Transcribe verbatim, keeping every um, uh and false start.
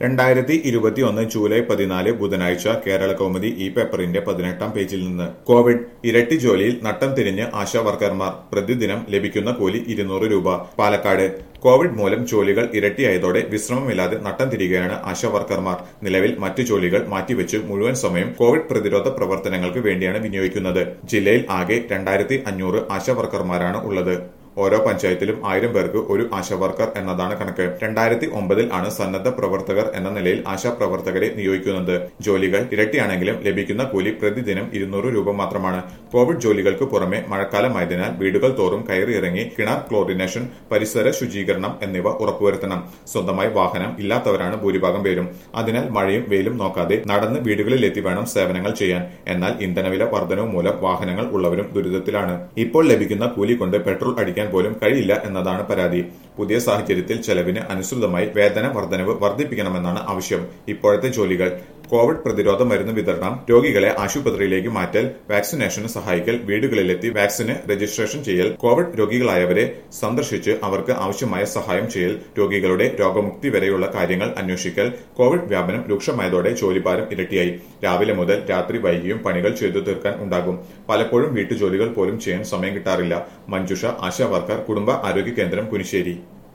രണ്ടായിരത്തി ഇരുപത്തിയൊന്ന് ജൂലൈ പതിനാല് ബുധനാഴ്ച കേരള കൗമുദി ഈ പേപ്പറിന്റെ പതിനെട്ടാം പേജിൽ നിന്ന് കോവിഡ് ഇരട്ടി ജോലിയിൽ നട്ടം തിരിഞ്ഞ് ആശാ വർക്കർമാർ പ്രതിദിനം ലഭിക്കുന്ന കൂലി ഇരുന്നൂറ് രൂപ. പാലക്കാട് കോവിഡ് മൂലം ജോലികൾ ഇരട്ടിയായതോടെ വിശ്രമമില്ലാതെ നട്ടം തിരികെയാണ് ആശാ വർക്കർമാർ. നിലവിൽ മറ്റു ജോലികൾ മാറ്റിവെച്ച് മുഴുവൻ സമയം കോവിഡ് പ്രതിരോധ പ്രവർത്തനങ്ങൾക്ക് വേണ്ടിയാണ് വിനിയോഗിക്കുന്നത്. ജില്ലയിൽ ആകെ രണ്ടായിരത്തി അഞ്ഞൂറ് ആശാ വർക്കർമാരാണ് ഉള്ളത്. ഓരോ പഞ്ചായത്തിലും ആയിരം പേർക്ക് ഒരു ആശാ വർക്കർ എന്നതാണ് കണക്ക്. രണ്ടായിരത്തി ഒമ്പതിൽ ആണ് സന്നദ്ധ പ്രവർത്തകർ എന്ന നിലയിൽ ആശാ പ്രവർത്തകരെ നിയോഗിക്കുന്നത്. ജോലികൾ ഇരട്ടിയാണെങ്കിലും ലഭിക്കുന്ന കൂലി പ്രതിദിനം ഇരുന്നൂറ് രൂപ മാത്രമാണ്. കോവിഡ് ജോലികൾക്ക് പുറമെ മഴക്കാലമായതിനാൽ വീടുകൾ തോറും കയറിയിറങ്ങി കിണർ ക്ലോറിനേഷൻ, പരിസര ശുചീകരണം എന്നിവ ഉറപ്പുവരുത്തണം. സ്വന്തമായി വാഹനം ഇല്ലാത്തവരാണ് ഭൂരിഭാഗം പേരും. അതിനാൽ മഴയും വെയിലും നോക്കാതെ നടന്ന് വീടുകളിലെത്തി വേണം സേവനങ്ങൾ ചെയ്യാൻ. എന്നാൽ ഇന്ധനവില വർധനവ് മൂലം വാഹനങ്ങൾ ഉള്ളവരും ദുരിതത്തിലാണ്. ഇപ്പോൾ ലഭിക്കുന്ന കൂലി കൊണ്ട് പെട്രോൾ അടിക്കാൻ പോലും കഴിയില്ല എന്നതാണ് പരാതി. പുതിയ സാഹചര്യത്തിൽ ചെലവിന് അനുസൃതമായി വേതന വർധനവ് വർദ്ധിപ്പിക്കണമെന്നാണ് ആവശ്യം. ഇപ്പോഴത്തെ ജോലികൾ കോവിഡ് പ്രതിരോധ മരുന്ന് വിതരണം, രോഗികളെ ആശുപത്രിയിലേക്ക് മാറ്റൽ, വാക്സിനേഷന് സഹായിക്കൽ, വീടുകളിലെത്തി വാക്സിന് രജിസ്ട്രേഷൻ ചെയ്യൽ, കോവിഡ് രോഗികളായവരെ സന്ദർശിച്ച് അവർക്ക് ആവശ്യമായ സഹായം ചെയ്യൽ, രോഗികളുടെ രോഗമുക്തി വരെയുള്ള കാര്യങ്ങൾ അന്വേഷിക്കൽ. കോവിഡ് വ്യാപനം രൂക്ഷമായതോടെ ജോലിഭാരം ഇരട്ടിയായി. രാവിലെ മുതൽ രാത്രി വൈകിയും പണികൾ ചെയ്തു തീർക്കാൻ ഉണ്ടാകും. പലപ്പോഴും വീട്ടുജോലികൾ പോലും ചെയ്യാൻ സമയം കിട്ടാറില്ല. മഞ്ജുഷ, ആശാ വർക്കർ, കുടുംബ ആരോഗ്യ കേന്ദ്രം, കുനിശ്ശേരി.